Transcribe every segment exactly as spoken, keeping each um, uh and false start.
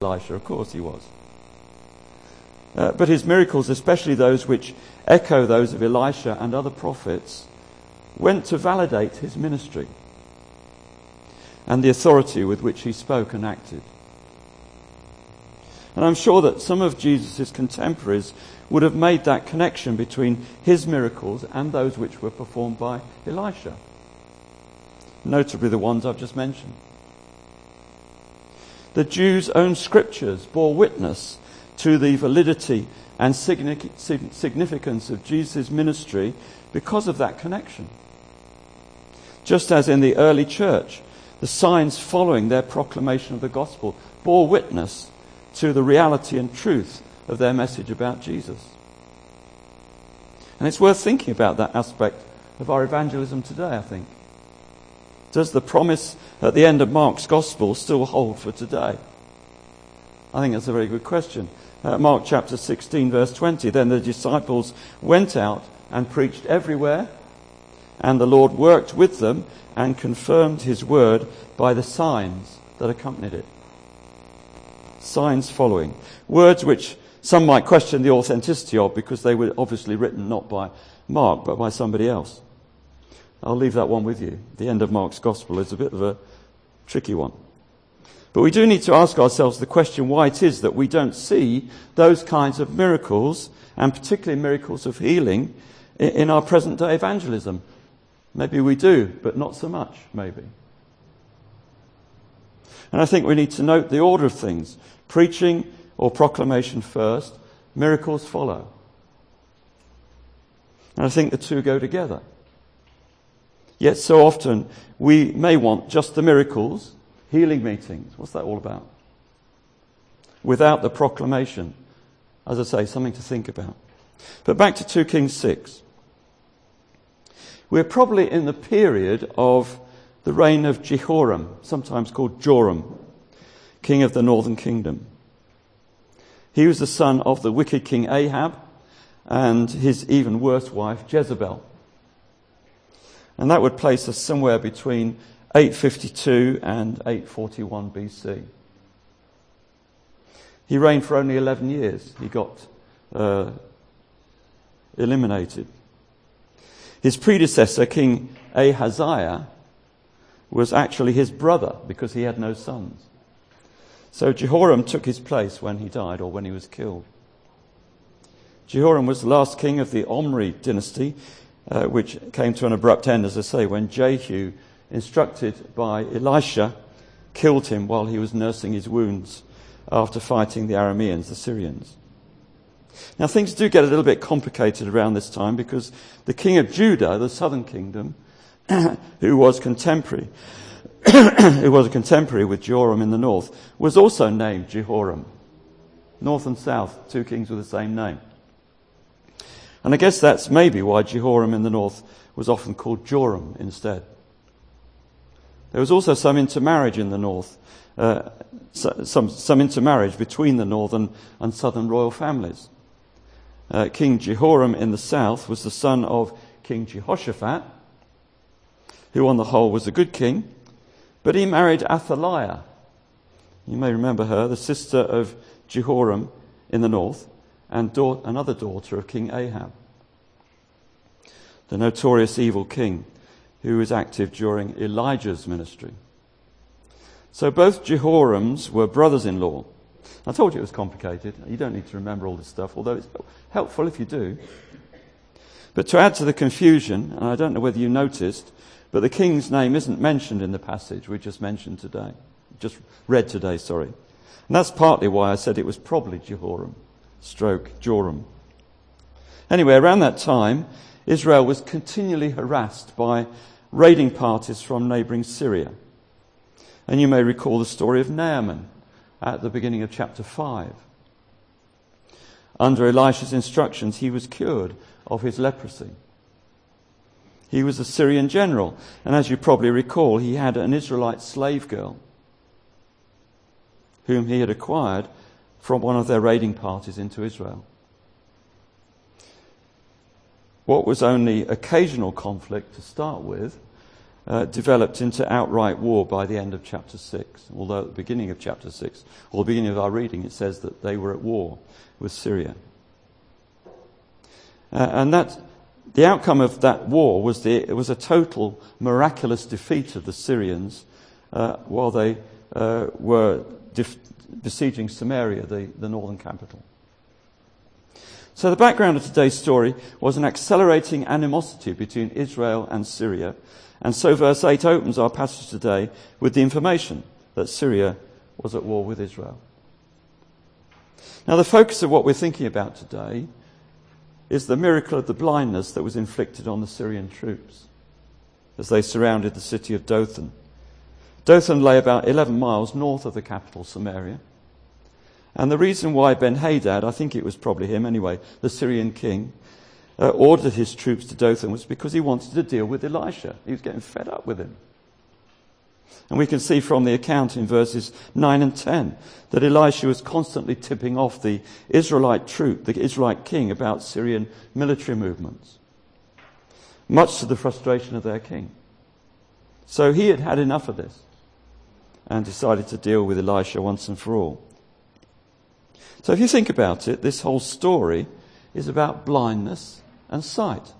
Elisha, of course he was. Uh, but his miracles, especially those which echo those of Elisha and other prophets, went to validate his ministry and the authority with which he spoke and acted. And I'm sure that some of Jesus' contemporaries would have made that connection between his miracles and those which were performed by Elisha, notably the ones I've just mentioned. The Jews' own scriptures bore witness to the validity and significance of Jesus' ministry because of that connection. Just as in the early church, the signs following their proclamation of the gospel bore witness to the reality and truth of their message about Jesus. And it's worth thinking about that aspect of our evangelism today, I think. Does the promise at the end of Mark's gospel still hold for today? I think that's a very good question. Uh, Mark chapter sixteen, verse twenty, then the disciples went out and preached everywhere, and the Lord worked with them and confirmed his word by the signs that accompanied it. Signs following. Words which some might question the authenticity of because they were obviously written not by Mark but by somebody else. I'll leave that one with you. The end of Mark's gospel is a bit of a tricky one. But we do need to ask ourselves the question why it is that we don't see those kinds of miracles, and particularly miracles of healing, in our present day evangelism. Maybe we do, but not so much, maybe. And I think we need to note the order of things. Preaching or proclamation first, miracles follow. And I think the two go together. Yet so often we may want just the miracles, healing meetings. What's that all about? Without the proclamation. As I say, something to think about. But back to two Kings six. We're probably in the period of the reign of Jehoram, sometimes called Joram, king of the northern kingdom. He was the son of the wicked king Ahab and his even worse wife Jezebel. And that would place us somewhere between eight fifty-two and eight forty-one B C. He reigned for only eleven years. He got uh, eliminated. His predecessor, King Ahaziah, was actually his brother because he had no sons. So Jehoram took his place when he died or when he was killed. Jehoram was the last king of the Omri dynasty, uh, which came to an abrupt end, as I say, when Jehu, instructed by Elisha, killed him while he was nursing his wounds after fighting the Arameans, the Syrians. Now things do get a little bit complicated around this time because the king of Judah, the southern kingdom, who was contemporary, who was a contemporary with Joram in the north, was also named Jehoram. North and south, two kings with the same name. And I guess that's maybe why Jehoram in the north was often called Joram instead. There was also some intermarriage in the north, uh, some, some intermarriage between the northern and southern royal families. Uh, King Jehoram in the south was the son of King Jehoshaphat, who on the whole was a good king, but he married Athaliah. You may remember her, the sister of Jehoram in the north, and da- another daughter of King Ahab, the notorious evil king who was active during Elijah's ministry. So both Jehorams were brothers-in-law. I told you it was complicated. You don't need to remember all this stuff, although it's helpful if you do. But to add to the confusion, and I don't know whether you noticed, but the king's name isn't mentioned in the passage we just mentioned today. Just read today, sorry. And that's partly why I said it was probably Jehoram, stroke Joram. Anyway, around that time, Israel was continually harassed by raiding parties from neighbouring Syria. And you may recall the story of Naaman at the beginning of chapter five. Under Elisha's instructions, he was cured of his leprosy. He was a Syrian general, and as you probably recall, he had an Israelite slave girl whom he had acquired from one of their raiding parties into Israel. What was only occasional conflict to start with uh, developed into outright war by the end of chapter six. Although at the beginning of chapter six, or the beginning of our reading, it says that they were at war with Syria. Uh, and that the outcome of that war was the it was a total miraculous defeat of the Syrians uh, while they uh, were def- besieging Samaria, the, the northern capital. So the background of today's story was an accelerating animosity between Israel and Syria. And so verse eight opens our passage today with the information that Syria was at war with Israel. Now the focus of what we're thinking about today is the miracle of the blindness that was inflicted on the Syrian troops as they surrounded the city of Dothan. Dothan lay about eleven miles north of the capital, Samaria. And the reason why Ben-Hadad, I think it was probably him anyway, the Syrian king, uh, ordered his troops to Dothan was because he wanted to deal with Elisha. He was getting fed up with him. And we can see from the account in verses nine and ten that Elisha was constantly tipping off the Israelite troop, the Israelite king, about Syrian military movements, much to the frustration of their king. So he had had enough of this and decided to deal with Elisha once and for all. So if you think about it, this whole story is about blindness and sight.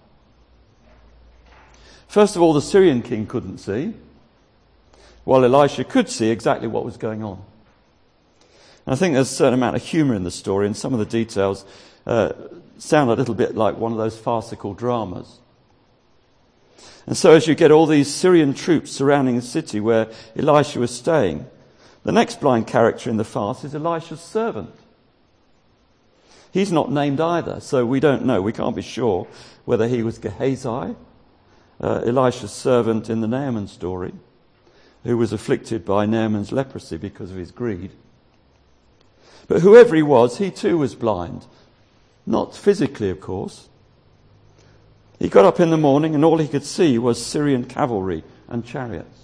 First of all, the Syrian king couldn't see, while Elisha could see exactly what was going on. And I think there's a certain amount of humour in the story, and some of the details uh, sound a little bit like one of those farcical dramas. And so as you get all these Syrian troops surrounding the city where Elisha was staying, the next blind character in the farce is Elisha's servant. He's not named either, so we don't know. We can't be sure whether he was Gehazi, uh, Elisha's servant in the Naaman story, who was afflicted by Naaman's leprosy because of his greed. But whoever he was, he too was blind. Not physically, of course. He got up in the morning and all he could see was Syrian cavalry and chariots.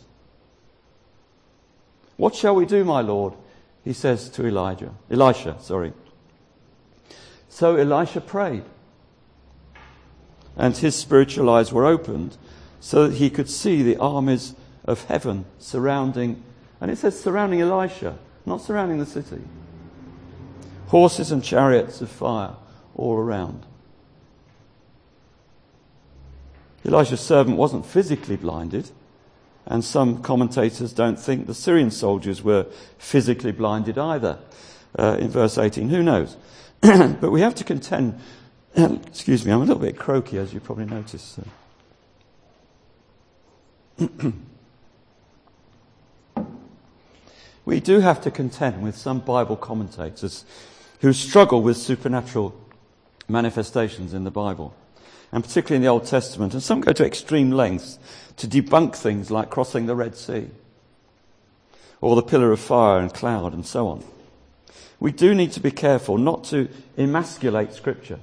"What shall we do, my lord?" he says to Elijah. Elisha, sorry. So Elisha prayed, and his spiritual eyes were opened so that he could see the armies of heaven surrounding, and it says surrounding Elisha, not surrounding the city. Horses and chariots of fire all around. Elisha's servant wasn't physically blinded, and some commentators don't think the Syrian soldiers were physically blinded either. Uh, in verse eighteen, who knows? But we have to contend, excuse me, I'm a little bit croaky, as you probably noticed. So. We do have to contend with some Bible commentators who struggle with supernatural manifestations in the Bible, and particularly in the Old Testament, and some go to extreme lengths to debunk things like crossing the Red Sea, or the pillar of fire and cloud, and so on. We do need to be careful not to emasculate Scripture,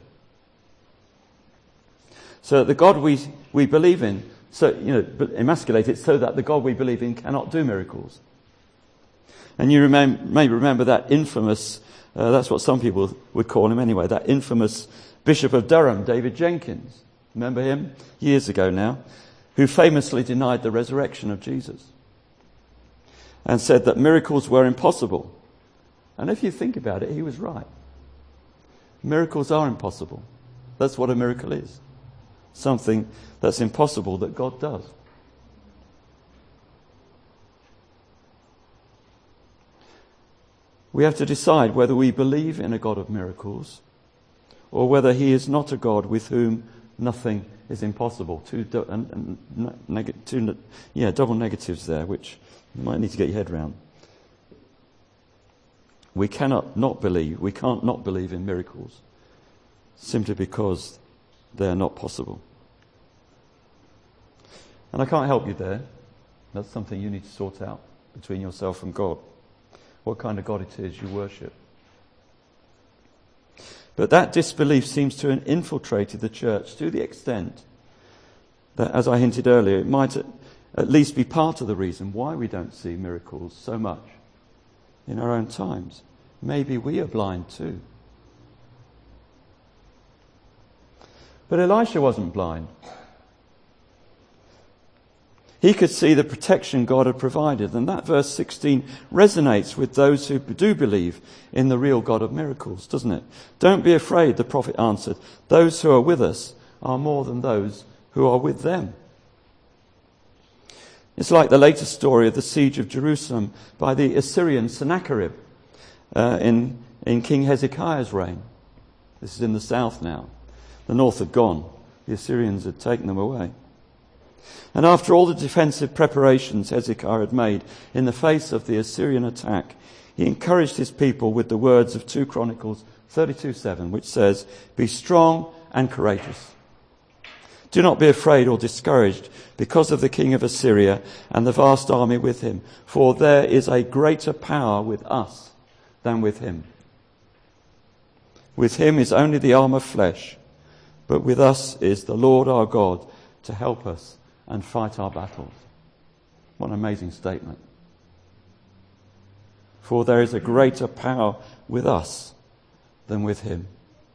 so that the God we we believe in, so you know, emasculate it so that the God we believe in cannot do miracles. And you remember, may remember that infamous, uh, that's what some people would call him anyway, that infamous Bishop of Durham, David Jenkins. Remember him? Years ago now, who famously denied the resurrection of Jesus and said that miracles were impossible. And if you think about it, he was right. Miracles are impossible. That's what a miracle is. Something that's impossible that God does. We have to decide whether we believe in a God of miracles or whether he is not a God with whom nothing is impossible. Two, do- and, and neg- two yeah, double negatives there, which you might need to get your head around. We cannot not believe, we can't not believe in miracles simply because they are not possible. And I can't help you there. That's something you need to sort out between yourself and God. What kind of God it is you worship. But that disbelief seems to have infiltrated the church to the extent that, as I hinted earlier, it might at least be part of the reason why we don't see miracles so much in our own times. Maybe we are blind too. But Elisha wasn't blind. He could see the protection God had provided. And that verse sixteen resonates with those who do believe in the real God of miracles, doesn't it? Don't be afraid, the prophet answered. Those who are with us are more than those who are with them. It's like the later story of the siege of Jerusalem by the Assyrian Sennacherib uh, in, in King Hezekiah's reign. This is in the south now. The north had gone. The Assyrians had taken them away. And after all the defensive preparations Hezekiah had made in the face of the Assyrian attack, he encouraged his people with the words of Second Chronicles thirty-two seven, which says, "Be strong and courageous. Do not be afraid or discouraged because of the king of Assyria and the vast army with him, for there is a greater power with us than with him. With him is only the arm of flesh, but with us is the Lord our God to help us and fight our battles." What an amazing statement. For there is a greater power with us than with him.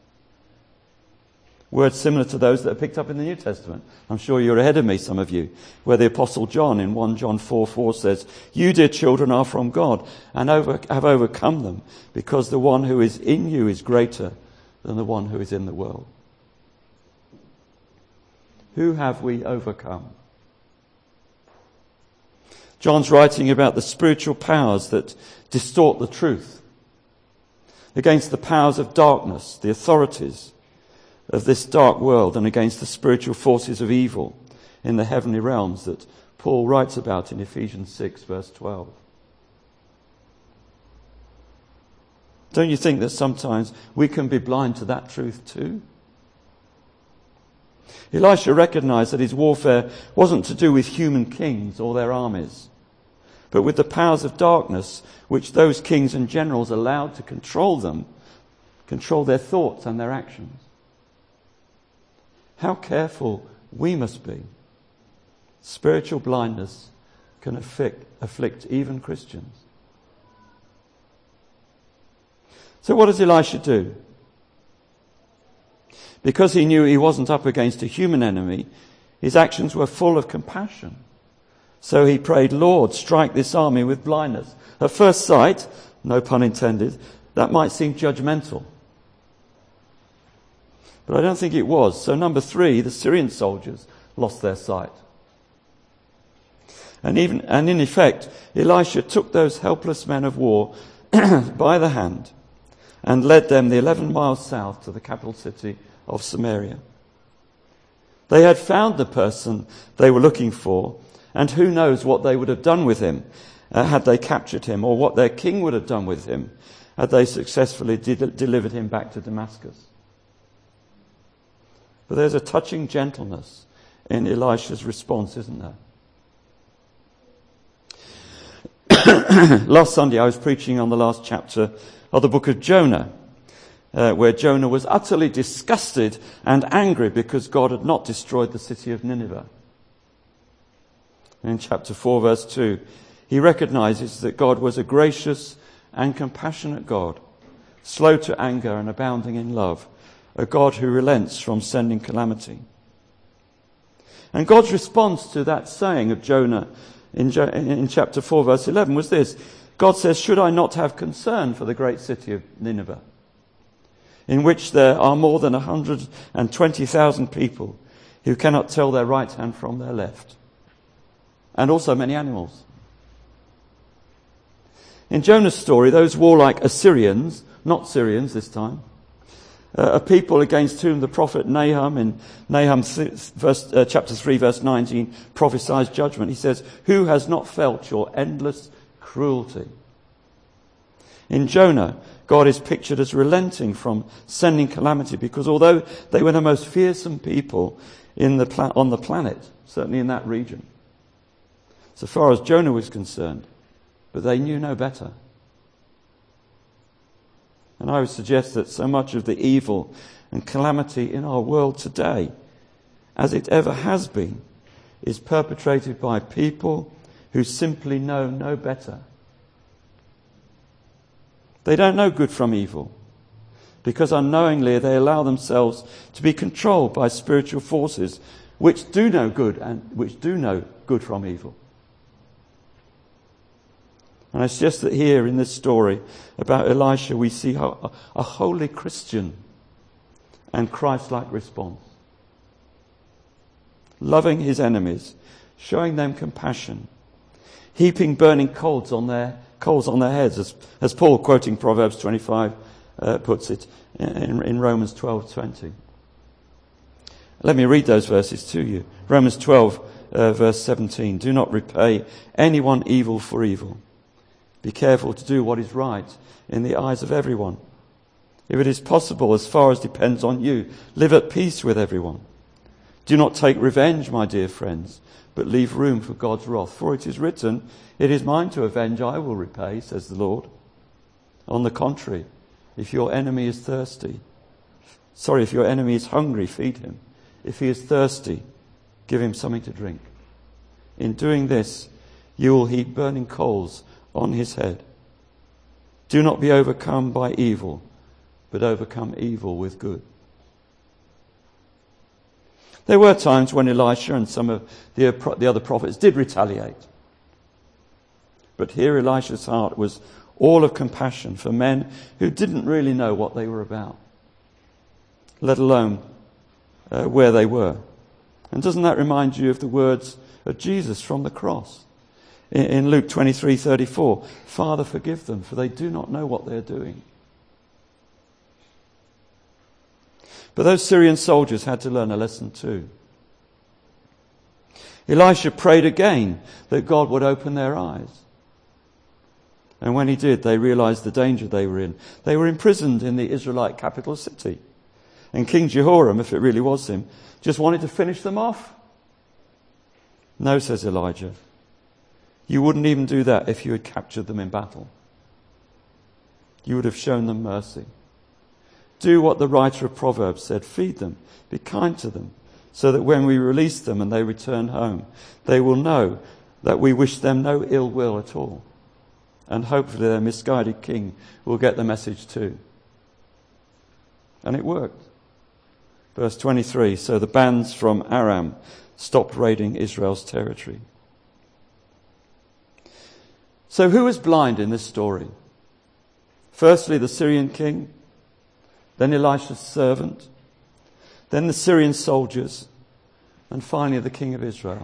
Words similar to those that are picked up in the New Testament. I'm sure you're ahead of me, some of you, where the Apostle John in First John four four says, "You, dear children, are from God and over, have overcome them, because the one who is in you is greater than the one who is in the world." Who have we overcome? John's writing about the spiritual powers that distort the truth, against the powers of darkness, the authorities of this dark world, and against the spiritual forces of evil in the heavenly realms that Paul writes about in Ephesians six verse twelve. Don't you think that sometimes we can be blind to that truth too? Elisha recognized that his warfare wasn't to do with human kings or their armies, but with the powers of darkness which those kings and generals allowed to control them, control their thoughts and their actions. How careful we must be. Spiritual blindness can afflict, afflict even Christians. So what does Elisha do? Because he knew he wasn't up against a human enemy, his actions were full of compassion. So he prayed, "Lord, strike this army with blindness." At first sight, no pun intended, that might seem judgmental. But I don't think it was. So number three, the Syrian soldiers lost their sight. And even, and in effect, Elisha took those helpless men of war by the hand and led them the eleven miles south to the capital city of Samaria. They had found the person they were looking for, and who knows what they would have done with him uh, had they captured him, or what their king would have done with him had they successfully de- delivered him back to Damascus. But there's a touching gentleness in Elisha's response, isn't there? Last Sunday I was preaching on the last chapter of the book of Jonah, uh, where Jonah was utterly disgusted and angry because God had not destroyed the city of Nineveh. In chapter four verse two, he recognizes that God was a gracious and compassionate God, slow to anger and abounding in love, a God who relents from sending calamity. And God's response to that saying of Jonah in, jo- in chapter four verse eleven was this. God says, "Should I not have concern for the great city of Nineveh, in which there are more than one hundred twenty thousand people who cannot tell their right hand from their left, and also many animals?" In Jonah's story, those warlike Assyrians, not Syrians this time, Uh, a people against whom the prophet Nahum in Nahum th- verse, uh, chapter three verse nineteen prophesies judgment. He says, "Who has not felt your endless cruelty?" In Jonah, God is pictured as relenting from sending calamity, because although they were the most fearsome people in the pla- on the planet, certainly in that region, so far as Jonah was concerned, but they knew no better. And I would suggest that so much of the evil and calamity in our world today, as it ever has been, is perpetrated by people who simply know no better. They don't know good from evil, because unknowingly they allow themselves to be controlled by spiritual forces which do know good and which do know good from evil. And it's just that here in this story about Elisha, we see how a holy Christian and Christ-like response. Loving his enemies, showing them compassion, heaping burning coals on their coals on their heads, as, as Paul, quoting Proverbs twenty-five, uh, puts it in, in Romans twelve twenty. Let me read those verses to you. Romans twelve, uh, verse seventeen. Do not repay anyone evil for evil. Be careful to do what is right in the eyes of everyone. If it is possible, as far as depends on you, live at peace with everyone. Do not take revenge, my dear friends, but leave room for God's wrath. For it is written, it is mine to avenge, I will repay, says the Lord. On the contrary, if your enemy is thirsty, sorry, if your enemy is hungry, feed him. If he is thirsty, give him something to drink. In doing this, you will heap burning coals on his head. Do not be overcome by evil, but overcome evil with good. There were times when Elisha and some of the, the other prophets did retaliate. But here Elisha's heart was all of compassion for men who didn't really know what they were about, let alone uh, where they were. And doesn't that remind you of the words of Jesus from the cross? In, in Luke twenty-three thirty-four, Father, forgive them, for they do not know what they're doing. But those Syrian soldiers had to learn a lesson too. Elisha prayed again that God would open their eyes. And when he did, they realized the danger they were in. They were imprisoned in the Israelite capital city. And King Jehoram, if it really was him, just wanted to finish them off. No, says Elijah. You wouldn't even do that if you had captured them in battle. You would have shown them mercy. Do what the writer of Proverbs said. Feed them. Be kind to them. So that when we release them and they return home, they will know that we wish them no ill will at all. And hopefully their misguided king will get the message too. And it worked. Verse twenty-three, so the bands from Aram stopped raiding Israel's territory. So who is blind in this story? Firstly, the Syrian king, then Elisha's servant, then the Syrian soldiers, and finally the king of Israel.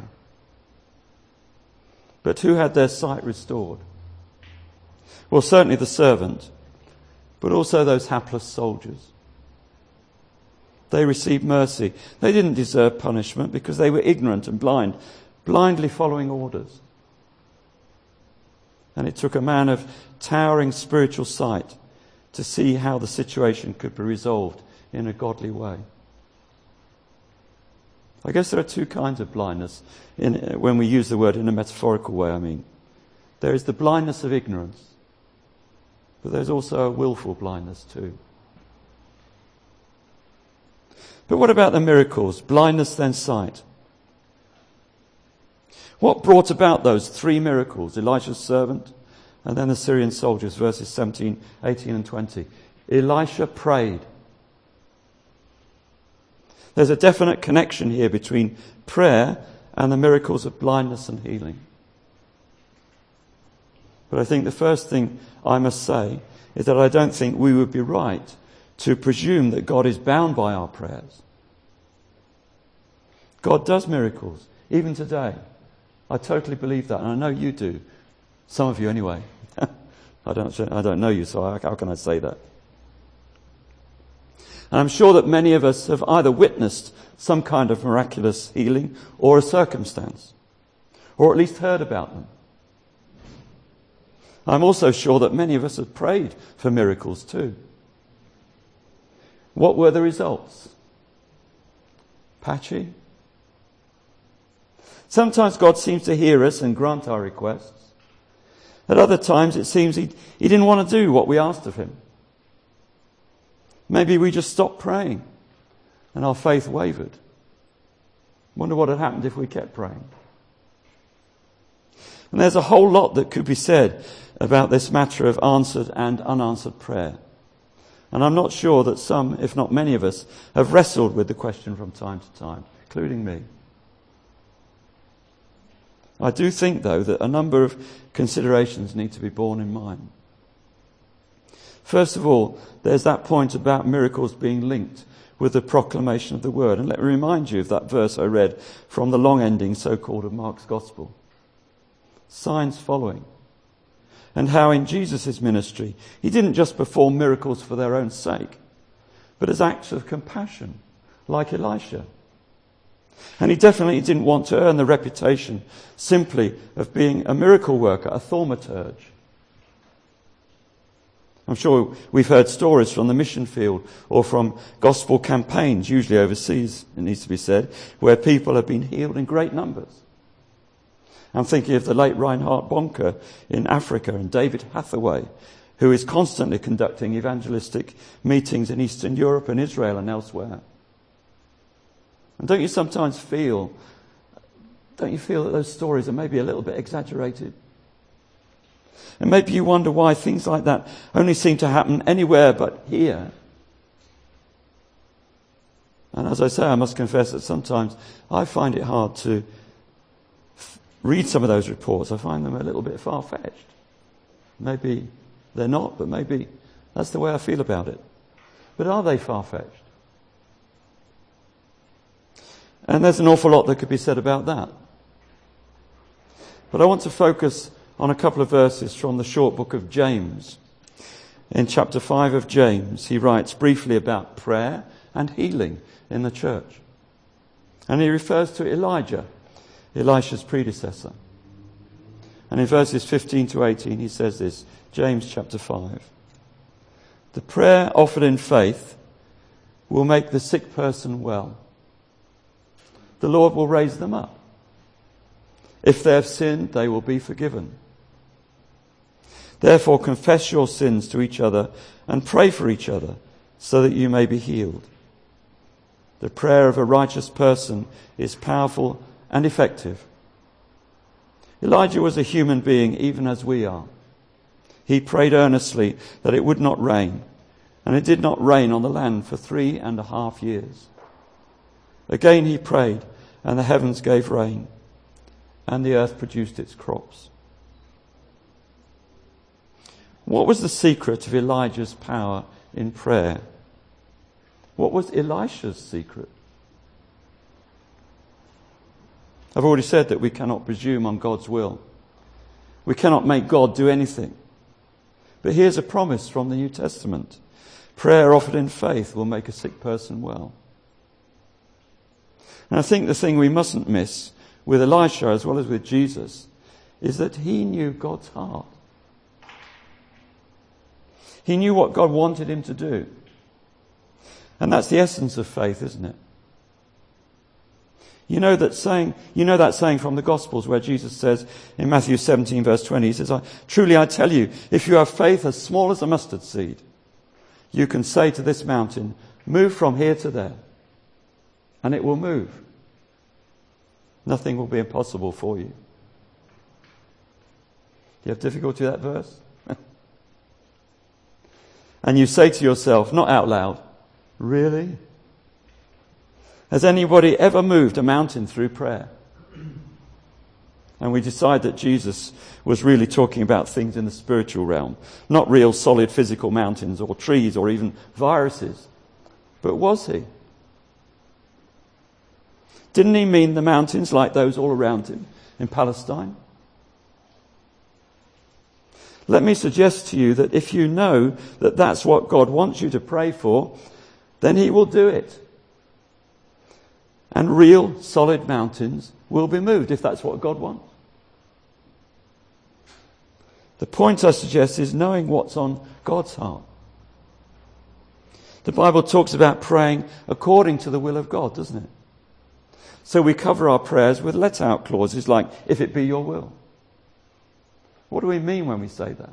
But who had their sight restored? Well, certainly the servant, but also those hapless soldiers. They received mercy. They didn't deserve punishment because they were ignorant and blind, blindly following orders. And it took a man of towering spiritual sight to see how the situation could be resolved in a godly way. I guess there are two kinds of blindness in, when we use the word in a metaphorical way, I mean. There is the blindness of ignorance, but there's also a willful blindness too. But what about the miracles? Blindness, then sight. What brought about those three miracles? Elisha's servant, and then the Syrian soldiers, verses seventeen, eighteen and twenty. Elisha prayed. There's a definite connection here between prayer and the miracles of blindness and healing. But I think the first thing I must say is that I don't think we would be right to presume that God is bound by our prayers. God does miracles, even today. I totally believe that, and I know you do. Some of you anyway. I don't, I don't know you, so how can I say that? And I'm sure that many of us have either witnessed some kind of miraculous healing or a circumstance, or at least heard about them. I'm also sure that many of us have prayed for miracles too. What were the results? Patchy? Sometimes God seems to hear us and grant our requests. At other times it seems he, he didn't want to do what we asked of him. Maybe we just stopped praying and our faith wavered. Wonder what had happened if we kept praying. And there's a whole lot that could be said about this matter of answered and unanswered prayer. And I'm not sure that some, if not many of us, have wrestled with the question from time to time, including me. I do think, though, that a number of considerations need to be borne in mind. First of all, there's that point about miracles being linked with the proclamation of the word. And let me remind you of that verse I read from the long ending, so-called, of Mark's Gospel. Signs following. And how in Jesus' ministry, he didn't just perform miracles for their own sake, but as acts of compassion, like Elisha. And he definitely didn't want to earn the reputation simply of being a miracle worker, a thaumaturge. I'm sure we've heard stories from the mission field or from gospel campaigns, usually overseas, it needs to be said, where people have been healed in great numbers. I'm thinking of the late Reinhard Bonke in Africa and David Hathaway, who is constantly conducting evangelistic meetings in Eastern Europe and Israel and elsewhere. And don't you sometimes feel, don't you feel that those stories are maybe a little bit exaggerated? And maybe you wonder why things like that only seem to happen anywhere but here. And as I say, I must confess that sometimes I find it hard to f- read some of those reports. I find them a little bit far-fetched. Maybe they're not, but maybe that's the way I feel about it. But are they far-fetched? And there's an awful lot that could be said about that. But I want to focus on a couple of verses from the short book of James. In chapter five of James, he writes briefly about prayer and healing in the church. And he refers to Elijah, Elisha's predecessor. And in verses fifteen to eighteen, he says this, James chapter five. The prayer offered in faith will make the sick person well. The Lord will raise them up. If they have sinned, they will be forgiven. Therefore, confess your sins to each other and pray for each other so that you may be healed. The prayer of a righteous person is powerful and effective. Elijah was a human being even as we are. He prayed earnestly that it would not rain, and it did not rain on the land for three and a half years. Again he prayed, and the heavens gave rain, and the earth produced its crops. What was the secret of Elijah's power in prayer? What was Elisha's secret? I've already said that we cannot presume on God's will. We cannot make God do anything. But here's a promise from the New Testament. Prayer offered in faith will make a sick person well. And I think the thing we mustn't miss with Elisha as well as with Jesus is that he knew God's heart. He knew what God wanted him to do. And that's the essence of faith, isn't it? You know that saying, you know that saying from the Gospels where Jesus says in Matthew seventeen verse twenty, he says, I, truly I tell you, if you have faith as small as a mustard seed, you can say to this mountain, move from here to there, and it will move. Nothing will be impossible for you. Do you have difficulty with that verse? And you say to yourself, not out loud, really? Has anybody ever moved a mountain through prayer? And we decide that Jesus was really talking about things in the spiritual realm, not real solid physical mountains or trees or even viruses. But was he? Didn't he mean the mountains like those all around him in Palestine? Let me suggest to you that if you know that that's what God wants you to pray for, then he will do it. And real solid mountains will be moved if that's what God wants. The point I suggest is knowing what's on God's heart. The Bible talks about praying according to the will of God, doesn't it? So we cover our prayers with let-out clauses like, if it be your will. What do we mean when we say that?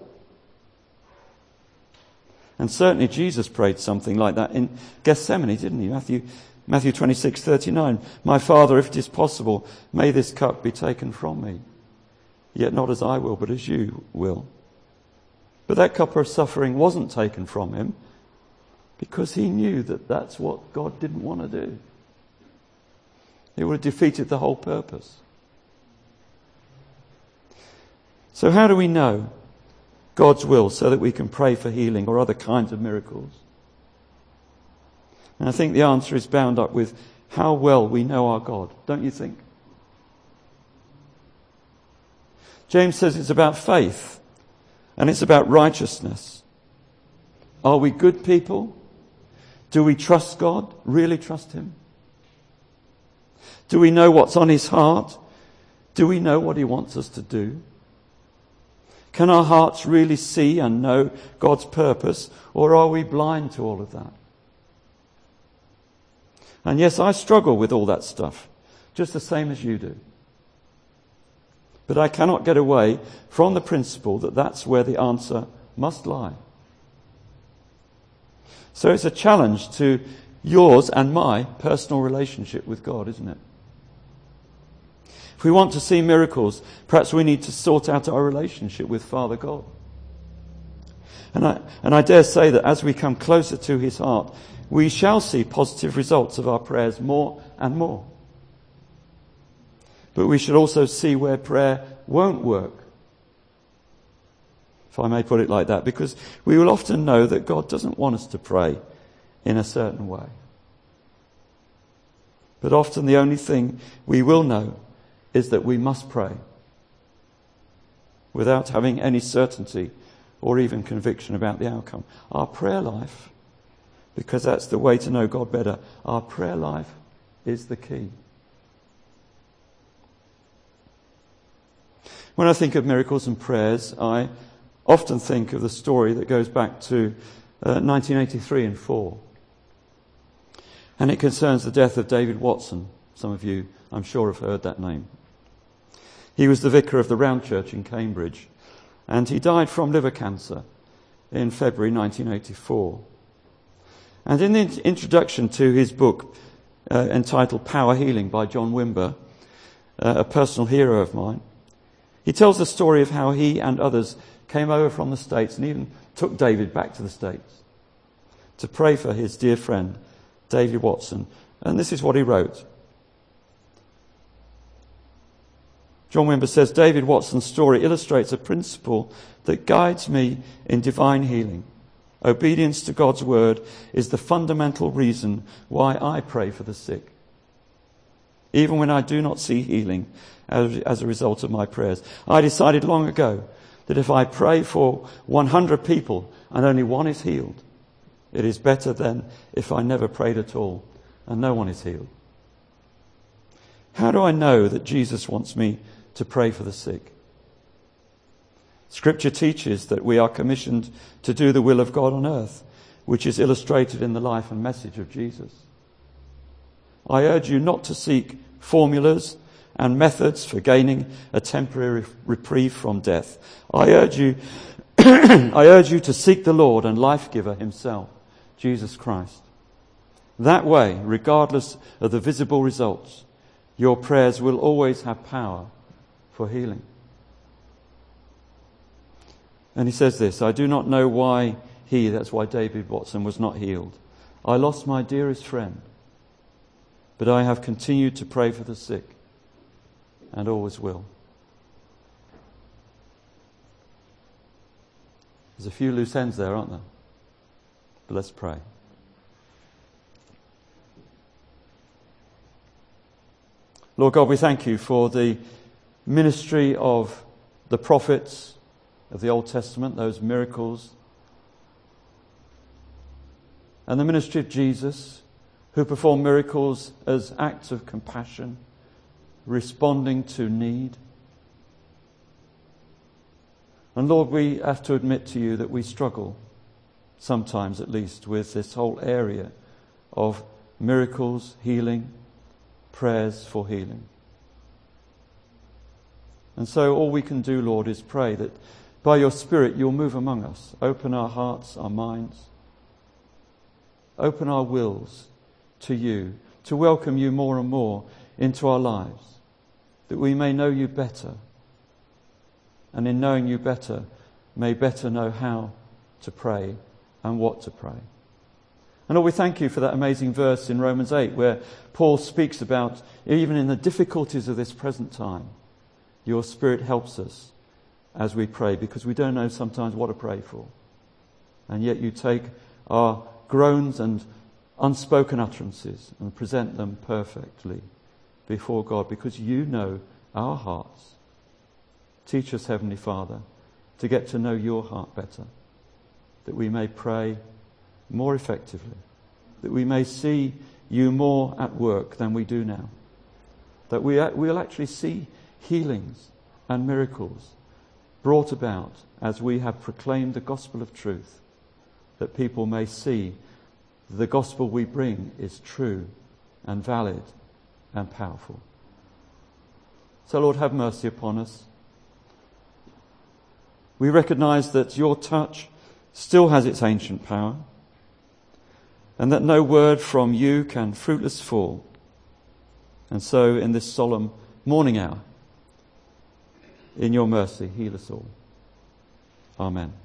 And certainly Jesus prayed something like that in Gethsemane, didn't he? Matthew, Matthew twenty-six thirty-nine. My Father, if it is possible, may this cup be taken from me. Yet not as I will, but as you will. But that cup of suffering wasn't taken from him because he knew that that's what God didn't want to do. It would have defeated the whole purpose. So how do we know God's will so that we can pray for healing or other kinds of miracles? And I think the answer is bound up with how well we know our God, don't you think? James says it's about faith and it's about righteousness. Are we good people? Do we trust God? Really trust him? Do we know what's on his heart? Do we know what he wants us to do? Can our hearts really see and know God's purpose, or are we blind to all of that? And yes, I struggle with all that stuff, just the same as you do. But I cannot get away from the principle that that's where the answer must lie. So it's a challenge to yours and my personal relationship with God, isn't it? If we want to see miracles, perhaps we need to sort out our relationship with Father God. And I, and I dare say that as we come closer to his heart, we shall see positive results of our prayers more and more. But we should also see where prayer won't work, if I may put it like that, because we will often know that God doesn't want us to pray in a certain way. But often the only thing we will know is that we must pray without having any certainty or even conviction about the outcome. Our prayer life, because that's the way to know God better, our prayer life is the key. When I think of miracles and prayers, I often think of the story that goes back to uh, nineteen eighty-three and four. And it concerns the death of David Watson. Some of you, I'm sure, have heard that name. He was the vicar of the Round Church in Cambridge, and he died from liver cancer in February nineteen eighty-four. And in the introduction to his book uh, entitled Power Healing by John Wimber, uh, a personal hero of mine, he tells the story of how he and others came over from the States and even took David back to the States to pray for his dear friend, David Watson. And this is what he wrote. John Wimber says, David Watson's story illustrates a principle that guides me in divine healing. Obedience to God's word is the fundamental reason why I pray for the sick, even when I do not see healing as, as a result of my prayers. I decided long ago that if I pray for one hundred people and only one is healed, it is better than if I never prayed at all and no one is healed. How do I know that Jesus wants me to pray for the sick? Scripture teaches that we are commissioned to do the will of God on earth, which is illustrated in the life and message of Jesus. I urge you not to seek formulas and methods for gaining a temporary reprieve from death. I urge you, I urge you to seek the Lord and life-giver himself, Jesus Christ. That way, regardless of the visible results, your prayers will always have power for healing. And he says this, I do not know why he, that's why David Watson, was not healed. I lost my dearest friend, but I have continued to pray for the sick and always will. There's a few loose ends there, aren't there? But let's pray. Lord God, we thank you for the ministry of the prophets of the Old Testament, those miracles, and the ministry of Jesus, who performed miracles as acts of compassion, responding to need. And Lord, we have to admit to you that we struggle, sometimes at least, with this whole area of miracles, healing, prayers for healing. And so all we can do, Lord, is pray that by your Spirit you'll move among us. Open our hearts, our minds. Open our wills to you, to welcome you more and more into our lives, that we may know you better, and in knowing you better, may better know how to pray and what to pray. And Lord, we thank you for that amazing verse in Romans eight, where Paul speaks about, even in the difficulties of this present time, your Spirit helps us as we pray, because we don't know sometimes what to pray for. And yet you take our groans and unspoken utterances and present them perfectly before God, because you know our hearts. Teach us, Heavenly Father, to get to know your heart better, that we may pray more effectively, that we may see you more at work than we do now, that we will actually see healings and miracles brought about as we have proclaimed the gospel of truth, that people may see the gospel we bring is true and valid and powerful. So, Lord, have mercy upon us. We recognize that your touch still has its ancient power, and that no word from you can fruitless fall. And so, in this solemn morning hour, in your mercy, heal us all. Amen.